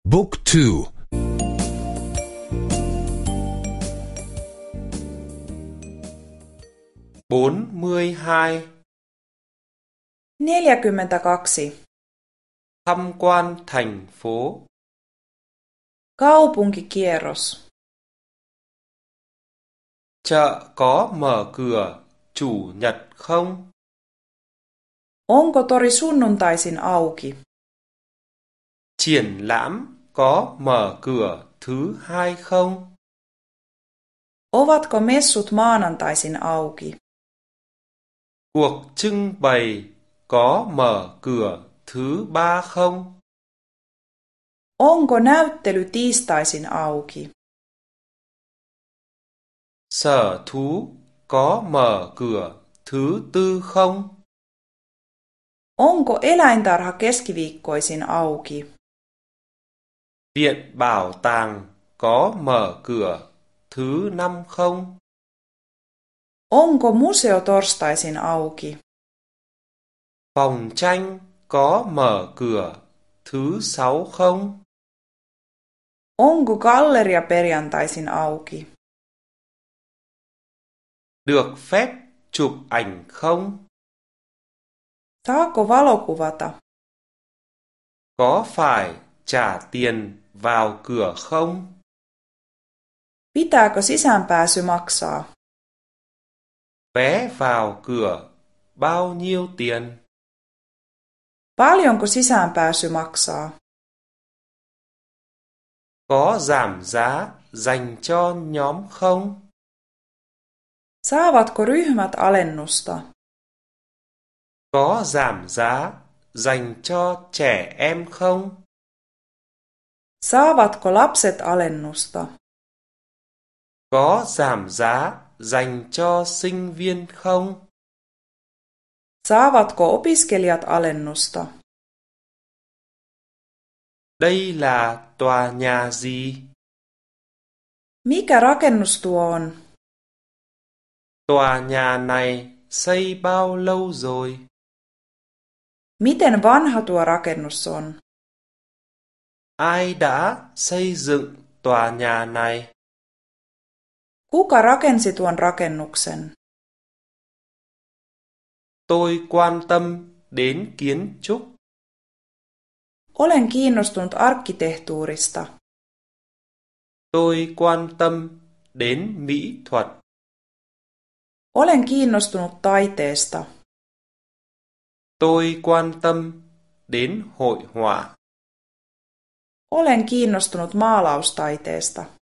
Book 2. 42. 42. Tham quan thành phố. Kaupunkikierros. Chợ có mở cửa chủ nhật không? Onko tori sunnuntaisin auki? Triển lãm có mở cửa thứ hai không? Ovatko messut maanantaisin auki? Cuộc trưng bày có mở cửa thứ ba không? Onko näyttely tiistaisin auki? Sở thú có mở cửa thứ tư không? Onko eläintarha keskiviikkoisin auki? Viện bảo tàng có mở cửa thứ năm không? Onko museo torstaisin auki? Phòng tranh có mở cửa thứ sáu không? Onko galleria perjantaisin auki? Được phép chụp ảnh không? Saako valokuvata? Có phải trả tiền vào cửa không? Pitääkö sisäänpääsy maksaa? Vé vào cửa bao nhiêu tiền? Paljonko sisäänpääsy maksaa? Có giảm giá dành cho nhóm không? Saavatko ryhmät alennusta? Có giảm giá dành cho trẻ em không? Saavatko lapset alennusta? Có giảm giá dành cho sinh viên không? Saavatko opiskelijat alennusta? Đây là tòa nhà gì? Mikä rakennus tuo on? Tòa nhà này xây bao lâu rồi? Miten vanha tuo rakennus on? Ai đã xây dựng tòa nhà này? Kuka rakensi tuon rakennuksen? Tôi quan tâm đến kiến trúc. Olen kiinnostunut arkkitehtuurista. Tôi quan tâm đến mỹ thuật. Olen kiinnostunut taiteesta. Tôi quan tâm đến hội họa. Olen kiinnostunut maalaustaiteesta.